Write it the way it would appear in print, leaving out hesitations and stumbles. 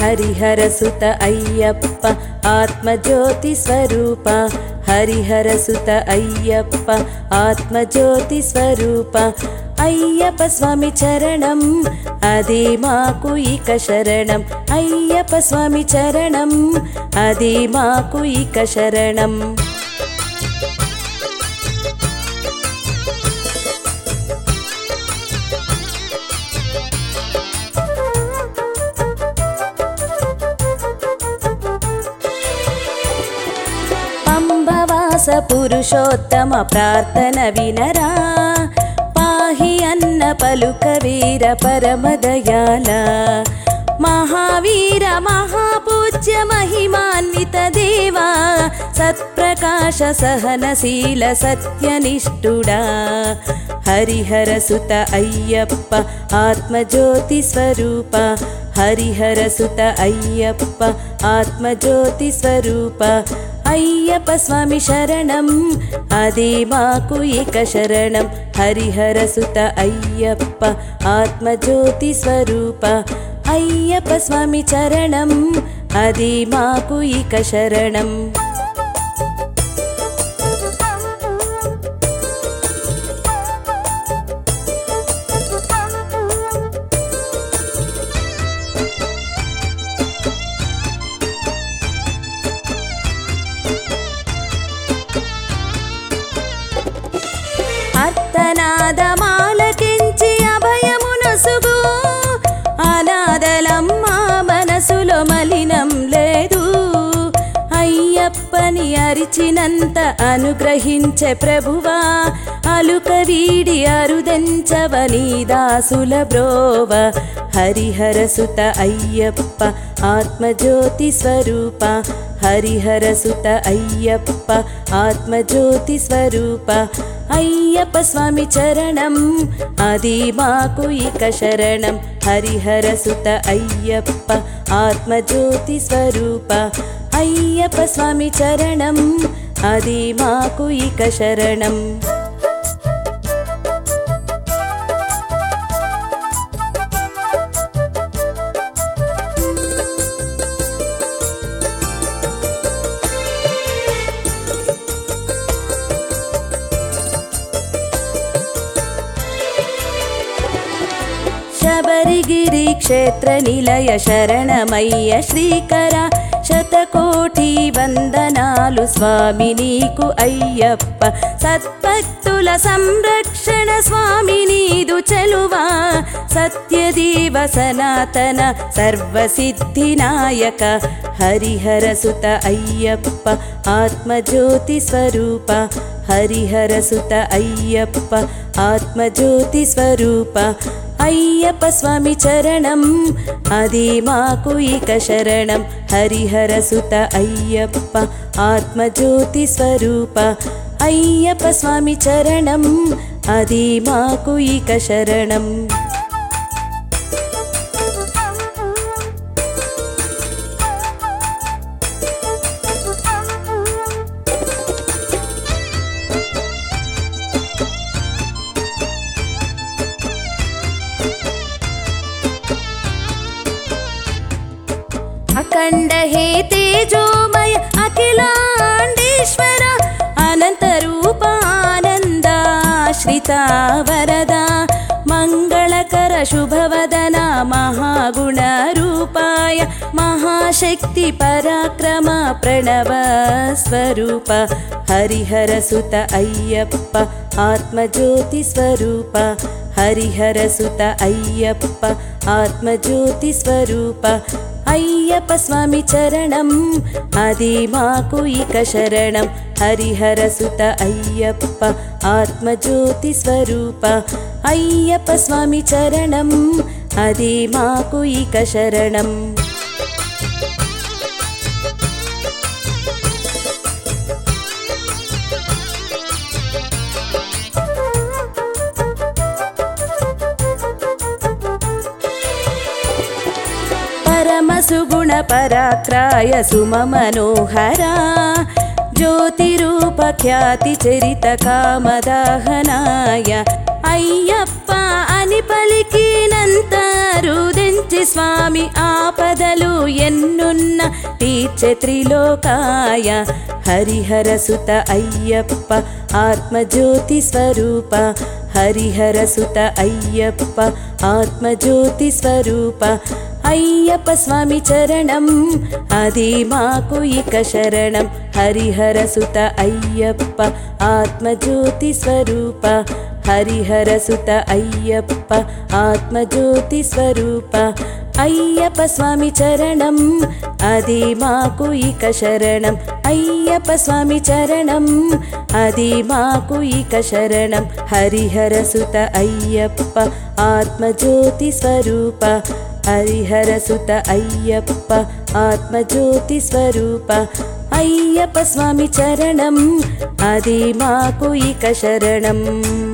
హరిహరసుత అయ్యప్ప ఆత్మజ్యోతి స్వరూప హరిహరసుత అయ్యప్ప ఆత్మజ్యోతి స్వరూప అయ్యప్ప స్వామి చరణం అది మాకు ఇక శరణం అయ్యప్ప స్వామి చరణం అది మాకు ఇక శరణం పంబవాస పురుషోత్తమ ప్రార్థన వినరా పాహి అన్న పలుక వీర పరమదయాల మహావీర మహాపూజ్య మహిమాన్విత దేవా సత్ప్రకాశ సహనశీల సత్యనిష్ఠుడా హరిహరసుత అయ్యప్ప ఆత్మజ్యోతి స్వరూప హరిహరసుత అయ్యప్ప ఆత్మజ్యోతి స్వరూప అయ్యప్ప స్వామి శరణం అది మాకు ఇక శరణం హరిహరసుత అయ్యప్ప ఆత్మజ్యోతి స్వరూప అయ్యప్ప స్వామి చరణం అది మాకు ఇక శరణం అర్తనాదమాలకించి అభయమునసుగు అనాథలమ్మ మనసులో మలినం లేదు అయ్యప్పని అరిచినంత అనుగ్రహించే ప్రభువా అలుక వీడి అరుదెంచవని దాసుల బ్రోవ హరిహరసుత అయ్యప్ప ఆత్మజ్యోతి స్వరూప హరిహరసుత అయ్యప్ప ఆత్మజ్యోతి స్వరూప అయ్యప్ప స్వామి చరణం అది మాకు ఇక శరణం హరిహరసుత అయ్యప్ప ఆత్మజ్యోతి స్వరూప అయ్యప్ప స్వామి చరణం అది మాకు ఇక శరణం శబరిగిరి క్షేత్ర నిలయ శరణమయ్య శ్రీకర శతకోటి వందనాలు స్వామి నీకు అయ్యప్ప సద్భక్తుల సంరక్షణ స్వామి నీదు చెలువా సత్యదేవ సనాతన సర్వసిద్ధి నాయక హరిహరసుత అయ్యప్ప ఆత్మజ్యోతి స్వరూప హరిహరసుత అయ్యప్ప ఆత్మజ్యోతి స్వరూప అయ్యప్ప స్వామి చరణం అది మాకు ఇక శరణం హరిహరసుత అయ్యప్ప ఆత్మజ్యోతి స్వరూప అయ్యప్ప స్వామి చరణం అది మాకు ఇక శరణం అఖండ హే తేజోమయ అఖిలాండేశ్వర అనంత రూప ఆనందాశ్రిత వరద మంగళకర శుభవదన మహాగుణ రూపాయ మహాశక్తి పరాక్రమ ప్రణవ స్వరూప హరిహరసుత అయ్యప్ప ఆత్మజ్యోతి స్వరూప హరిహరసుత అయ్యప్ప ఆత్మజ్యోతి స్వరూప అయ్యప్ప స్వామి చరణం అది మాకు ఇక శరణం హరిహరసుత అయ్యప్ప ఆత్మజ్యోతి స్వరూప అయ్యప్ప స్వామి చరణం అది మాకు ఇక శరణం పరమసుగుణ పరాక్రాయ సుమ మనోహరా జ్యోతిరూప ఖ్యాతి చరిత కామదాహనాయ అయ్యప్ప అని పలికినంత రుదించి స్వామి ఆపదలు ఎన్నున్న తీర్చె త్రిలోకాయ హరిహర సుత అయ్యప్ప ఆత్మజ్యోతి స్వరూప హరిహర సుత అయ్యప్ప ఆత్మజ్యోతి స్వరూప అయ్యప్ప స్వామి చరణం అది మాకు ఇక శరణం హరిహర సుత అయ్యప్ప ఆత్మజ్యోతి స్వరూప హరిహర సుత అయ్యప్ప ఆత్మజ్యోతి స్వరూప అయ్యప్ప స్వామి చరణం అది మాకు ఇక శరణం అయ్యప్ప స్వామి చరణం అది మాకు ఇక శరణం హరిహర సుత అయ్యప్ప ఆత్మజ్యోతి స్వరూప హరిహర సుత అయ్యప్ప ఆత్మజ్యోతి స్వరూప అయ్యప్ప స్వామి చరణం అది మాకు ఇక శరణం.